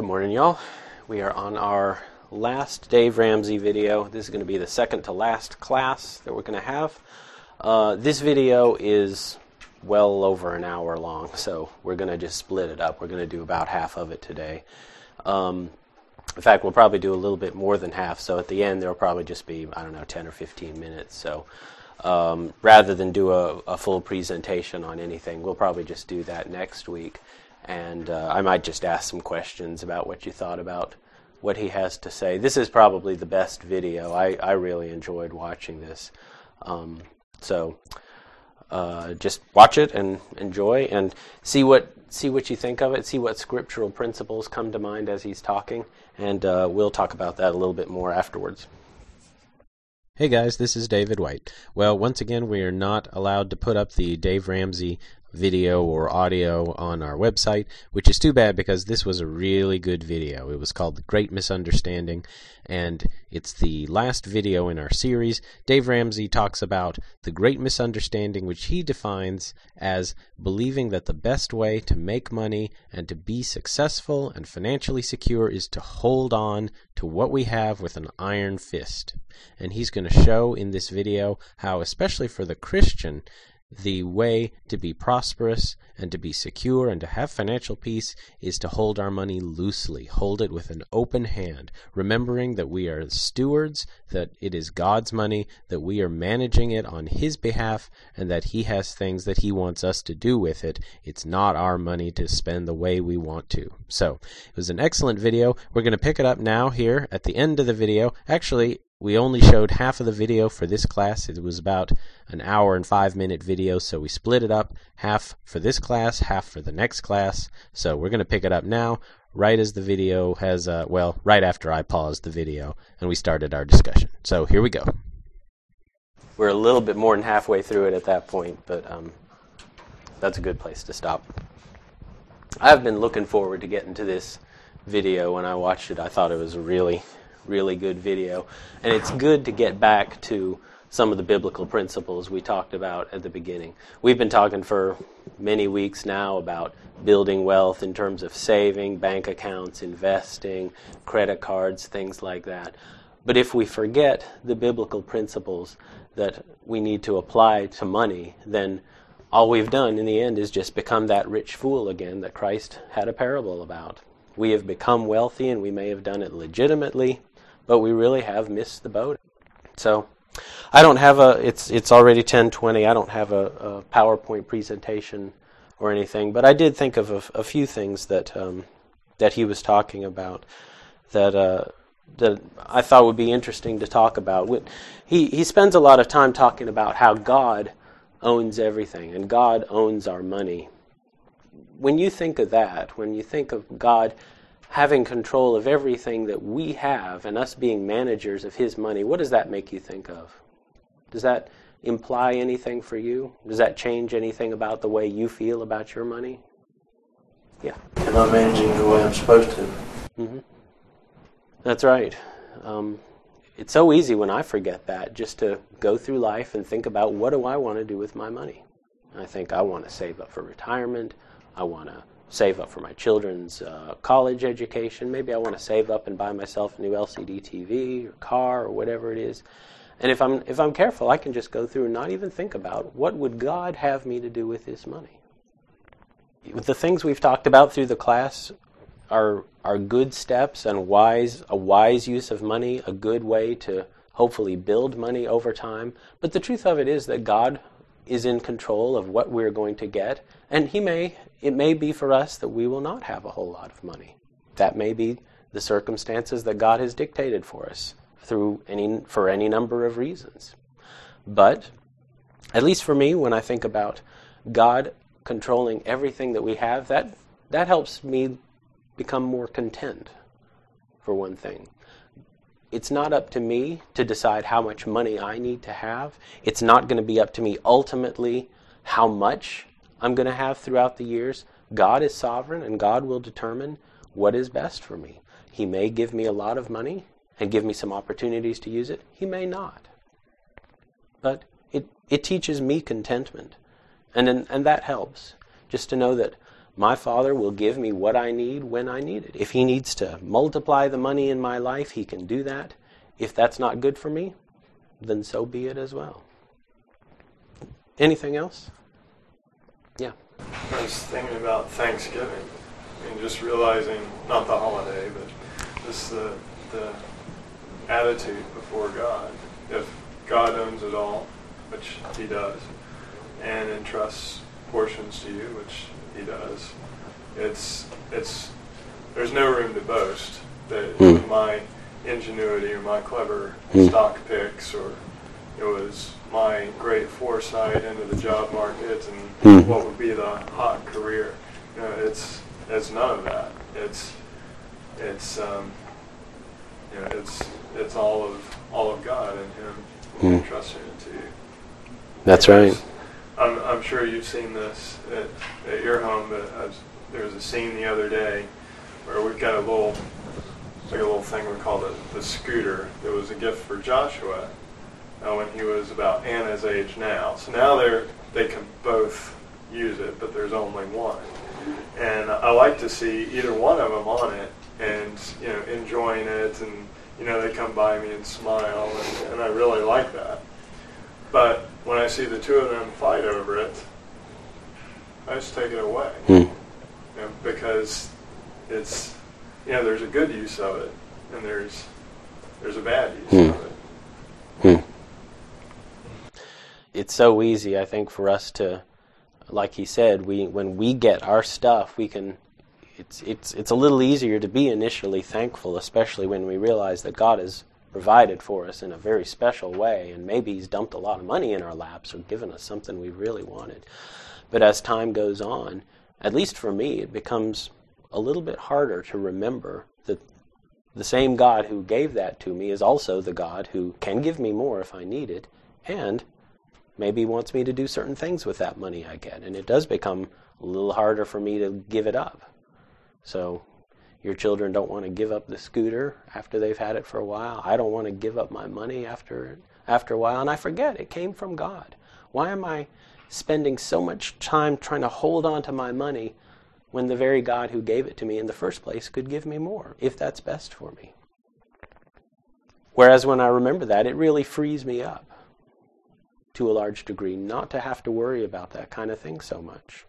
morning, y'all. We are on our last Dave Ramsey video. This is going to be the second to last class that we're going to have. This video is well over an hour long, so we're going to just split it up. We're going to do about half of it today. In fact, we'll probably do a little bit more than half, so at the end there will probably just be, 10 or 15 minutes. So rather than do a full presentation on anything, we'll probably just do that next week. And I might just ask some questions about what you thought about what he has to say. This is probably the best video. I really enjoyed watching this. So just watch it and enjoy and see what you think of it, see what scriptural principles come to mind as he's talking, and we'll talk about that a little bit more afterwards. Hey guys, this is David White. Well, once again, we are not allowed to put up the Dave Ramsey video or audio on our website, which is too bad because this was a really good video. It was called The Great Misunderstanding, and it's the last video in our series. Dave Ramsey talks about the great misunderstanding, which he defines as believing that the best way to make money and to be successful and financially secure is to hold on to what we have with an iron fist. And he's going to show in this video how, especially for the Christian, the way to be prosperous and to be secure and to have financial peace is to hold our money loosely, hold it with an open hand, remembering that we are stewards, that it is God's money, that we are managing it on His behalf, and that He has things that He wants us to do with it. It's not our money to spend the way we want to. So, it was an excellent video. We're going to pick it up now here at the end of the video. Actually, we only showed half of the video for this class. It was about an hour and 5-minute video, so we split it up, half for this class, half for the next class. So we're going to pick it up now, right as the video has, right after I paused the video and we started our discussion. So here we go. We're a little bit more than halfway through it at that point, but that's a good place to stop. I've been looking forward to getting to this video. When I watched it, I thought it was a really good video, and it's good to get back to some of the biblical principles we talked about at the beginning. We've been talking for many weeks now about building wealth in terms of saving, bank accounts, investing, credit cards, things like that. But if we forget the biblical principles that we need to apply to money, then all we've done in the end is just become that rich fool again that Christ had a parable about. We have become wealthy, and we may have done it legitimately, but we really have missed the boat. So I don't have it's already 10:20. I don't have a PowerPoint presentation or anything, but I did think of a few things that he was talking about that I thought would be interesting to talk about. He spends a lot of time talking about how God owns everything, and God owns our money. When you think of that, when you think of God having control of everything that we have and us being managers of His money, what does that make you think of? Does that imply anything for you? Does that change anything about the way you feel about your money? Yeah. Am I managing the way I'm supposed to? Mm-hmm. That's right. It's so easy when I forget that, just to go through life and think about, what do I want to do with my money? I think I want to save up for retirement. I want to save up for my children's college education. Maybe I want to save up and buy myself a new LCD TV or car or whatever it is. And if I'm careful, I can just go through and not even think about, what would God have me to do with this money? The things we've talked about through the class are good steps and a wise use of money, a good way to hopefully build money over time. But the truth of it is that God is in control of what we're going to get, and it may be for us that we will not have a whole lot of money. That may be the circumstances that God has dictated for us for any number of reasons. But at least for me, when I think about God controlling everything that we have, that helps me become more content, for one thing. It's not up to me to decide how much money I need to have. It's not going to be up to me ultimately how much I'm going to have throughout the years. God is sovereign, and God will determine what is best for me. He may give me a lot of money and give me some opportunities to use it. He may not. But it teaches me contentment. And that helps, just to know that my Father will give me what I need when I need it. If He needs to multiply the money in my life, He can do that. If that's not good for me, then so be it as well. Anything else? Yeah. I was thinking about Thanksgiving. I mean, just realizing, not the holiday, but just the attitude before God. If God owns it all, which He does, and entrusts portions to you, which He does, there's no room to boast that my ingenuity or my clever stock picks or it was my great foresight into the job market and what would be the hot career. You know, it's none of that. It's all of God and Him entrusting it to you. That's right. I'm sure you've seen this at your home, but there was a scene the other day where we've got a little thing we call the scooter. It was a gift for Joshua when he was about Anna's age now. So now they can both use it, but there's only one. And I like to see either one of them on it and enjoying it, and they come by me and smile, and I really like that. But when I see the two of them fight over it, I just take it away. Because it's there's a good use of it, and there's a bad use of it. It's so easy, I think, for us to, like he said, when we get our stuff, we can. It's a little easier to be initially thankful, especially when we realize that God has provided for us in a very special way, and maybe He's dumped a lot of money in our laps or given us something we really wanted. But as time goes on, at least for me, it becomes a little bit harder to remember that the same God who gave that to me is also the God who can give me more if I need it, and maybe wants me to do certain things with that money I get. And it does become a little harder for me to give it up. So your children don't want to give up the scooter after they've had it for a while. I don't want to give up my money after a while. And I forget it came from God. Why am I spending so much time trying to hold on to my money when the very God who gave it to me in the first place could give me more, if that's best for me? Whereas when I remember that, it really frees me up to a large degree not to have to worry about that kind of thing so much.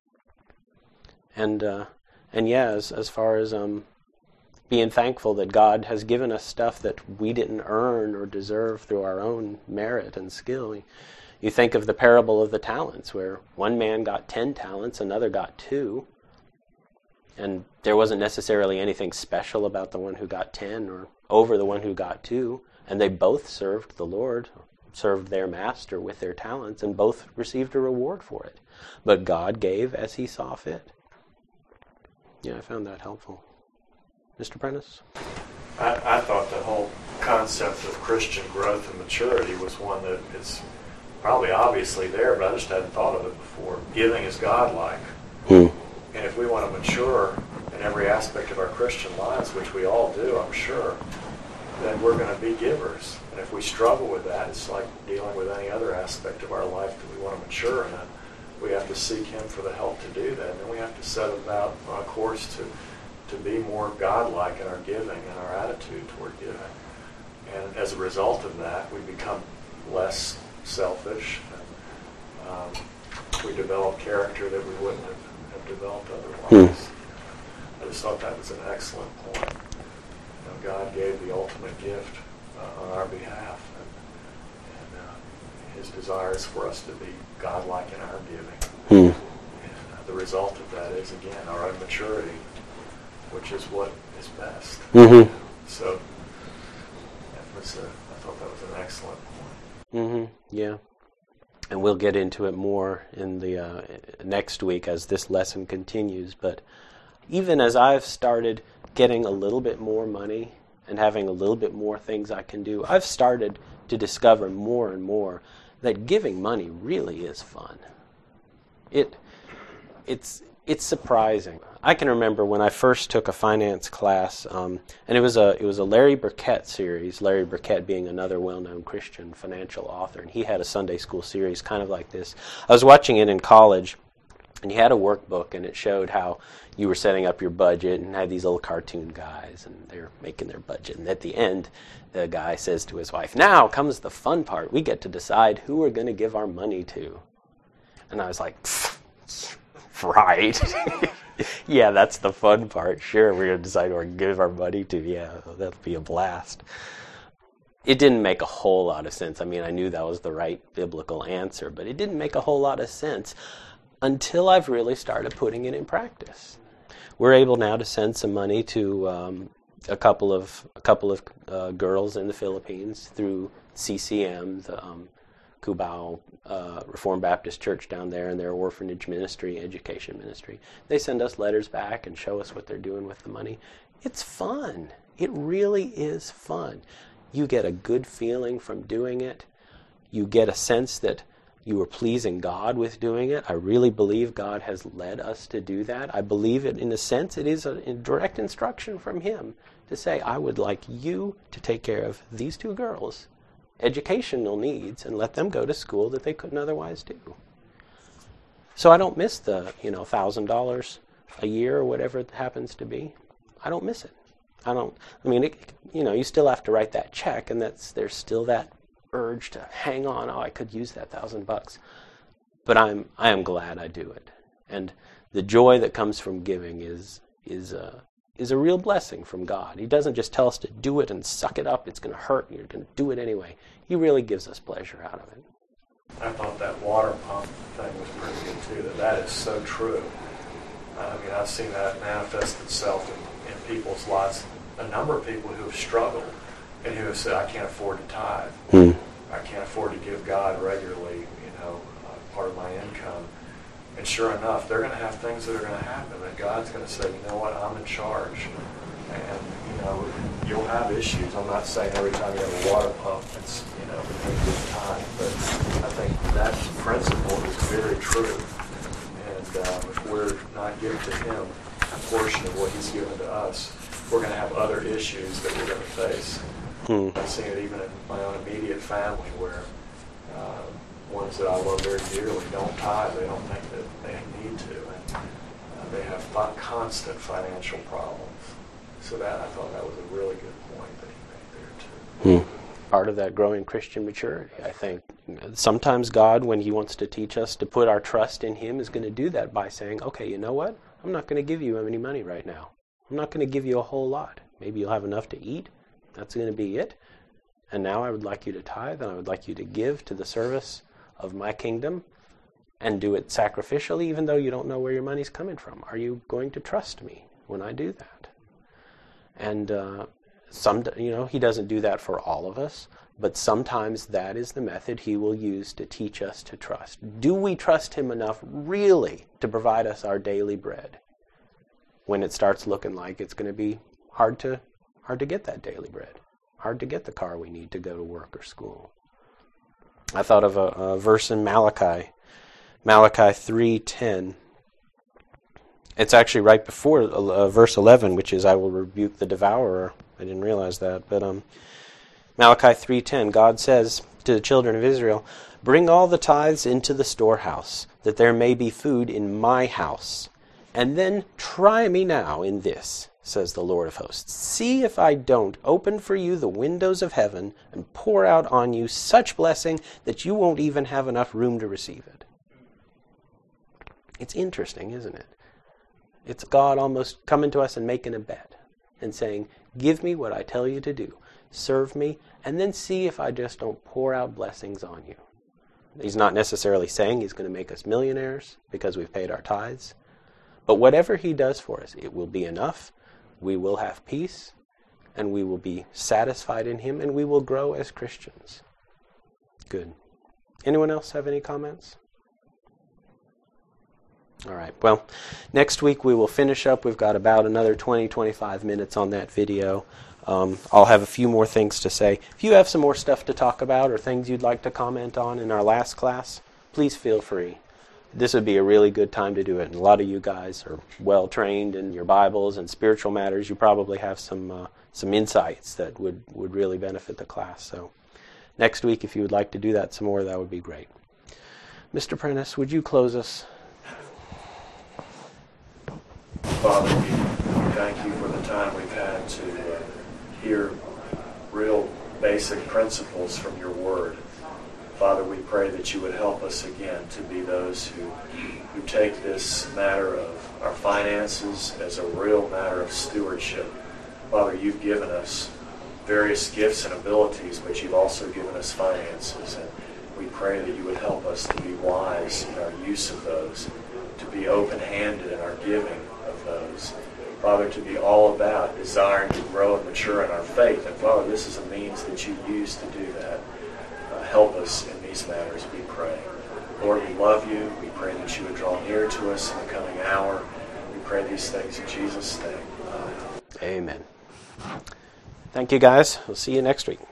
And yeah, as far as being thankful that God has given us stuff that we didn't earn or deserve through our own merit and skill. You think of the parable of the talents, where one man got 10 talents, another got 2. And there wasn't necessarily anything special about the one who got 10 or over the one who got 2. And they both served the Lord, served their master with their talents, and both received a reward for it. But God gave as He saw fit. Yeah, I found that helpful. Mr. Prentice? I thought the whole concept of Christian growth and maturity was one that is probably obviously there, but I just hadn't thought of it before. Giving is godlike. And if we want to mature in every aspect of our Christian lives, which we all do, I'm sure, then we're going to be givers. And if we struggle with that, it's like dealing with any other aspect of our life that we want to mature in. We have to seek Him for the help to do that. And then we have to set about on a course to be more godlike in our giving and our attitude toward giving. And as a result of that, we become less selfish, and we develop character that we wouldn't have developed otherwise. I just thought that was an excellent point. God gave the ultimate gift on our behalf, and His desire is for us to be godlike in our giving. And the result of that is, again, our own maturity, which is what is best. So I thought that was an excellent point. Yeah. And we'll get into it more in the next week as this lesson continues. But even as I've started getting a little bit more money and having a little bit more things I can do, I've started to discover more and more that giving money really is fun. It's surprising. I can remember when I first took a finance class, and it was a Larry Burkett series. Larry Burkett being another well-known Christian financial author, and he had a Sunday school series kind of like this. I was watching it in college, And you had a workbook, and it showed how you were setting up your budget, and had these little cartoon guys, and they're making their budget. And at the end, the guy says to his wife, "Now comes the fun part. We get to decide who we're going to give our money to." And I was like, right. Yeah, that's the fun part. Sure, we're going to decide who we're going to give our money to. Yeah, that'll be a blast. It didn't make a whole lot of sense. I mean, I knew that was the right biblical answer, but it didn't make a whole lot of sense until I've really started putting it in practice. We're able now to send some money to a couple of girls in the Philippines through CCM, the Cubao Reformed Baptist Church down there, and their orphanage ministry, education ministry. They send us letters back and show us what they're doing with the money. It's fun. It really is fun. You get a good feeling from doing it. You get a sense that you are pleasing God with doing it. I really believe God has led us to do that. I believe it, in a sense, it is a direct instruction from Him to say, I would like you to take care of these two girls' educational needs and let them go to school that they couldn't otherwise do. So I don't miss the, $1,000 a year or whatever it happens to be. I don't miss it. You still have to write that check, and there's still that urge to hang on. Oh, I could use that $1,000, but I am glad I do it, and the joy that comes from giving is a real blessing from God. He doesn't just tell us to do it and suck it up. It's going to hurt, and you're going to do it anyway. He really gives us pleasure out of it. I thought that water pump thing was pretty good too. That is so true. I've seen that manifest itself in people's lives. A number of people who have struggled and who have said, I can't afford to tithe. I can't afford to give God regularly, part of my income. And sure enough, they're going to have things that are going to happen that God's going to say, you know what, I'm in charge. And, you'll have issues. I'm not saying every time you have a water pump, it's, a good time. But I think that principle is very true. And if we're not giving to Him a portion of what He's given to us, we're going to have other issues that we're going to face. I've seen it even in my own immediate family where ones that I love very dearly don't tithe. They don't think that they need to. And they have constant financial problems. So I thought that was a really good point that he made there too. Part of that growing Christian maturity, I think. Sometimes God, when He wants to teach us to put our trust in Him, is going to do that by saying, okay, you know what? I'm not going to give you any money right now. I'm not going to give you a whole lot. Maybe you'll have enough to eat. That's going to be it. And now I would like you to tithe, and I would like you to give to the service of my kingdom and do it sacrificially, even though you don't know where your money's coming from. Are you going to trust me when I do that? And He doesn't do that for all of us, but sometimes that is the method He will use to teach us to trust. Do we trust Him enough really to provide us our daily bread when it starts looking like it's going to be hard to get that daily bread, hard to get the car we need to go to work or school? I thought of a verse in Malachi 3:10. It's actually right before verse 11, which is, I will rebuke the devourer. I didn't realize that. But Malachi 3:10, God says to the children of Israel, bring all the tithes into the storehouse, that there may be food in my house. And then try me now in this, says the Lord of hosts. See if I don't open for you the windows of heaven and pour out on you such blessing that you won't even have enough room to receive it. It's interesting, isn't it? It's God almost coming to us and making a bet and saying, give me what I tell you to do. Serve me, and then see if I just don't pour out blessings on you. He's not necessarily saying He's going to make us millionaires because we've paid our tithes. But whatever He does for us, it will be enough. We will have peace, and we will be satisfied in Him, and we will grow as Christians. Good. Anyone else have any comments? All right. Well, next week we will finish up. We've got about another 20-25 minutes on that video. I'll have a few more things to say. If you have some more stuff to talk about or things you'd like to comment on in our last class, please feel free. This would be a really good time to do it. And a lot of you guys are well trained in your Bibles and spiritual matters. You probably have some insights that would really benefit the class. So next week, if you would like to do that some more, that would be great. Mr. Prentice, would you close us? Father, we thank you for the time we've had to hear real basic principles from your word. Father, we pray that you would help us again to be those who take this matter of our finances as a real matter of stewardship. Father, you've given us various gifts and abilities, but you've also given us finances. And we pray that you would help us to be wise in our use of those, to be open-handed in our giving of those. Father, to be all about desiring to grow and mature in our faith. And Father, this is a means that you use to do that. Help us in these matters, we pray. Lord, we love you. We pray that you would draw near to us in the coming hour. We pray these things in Jesus' name. Amen. Amen. Thank you, guys. We'll see you next week.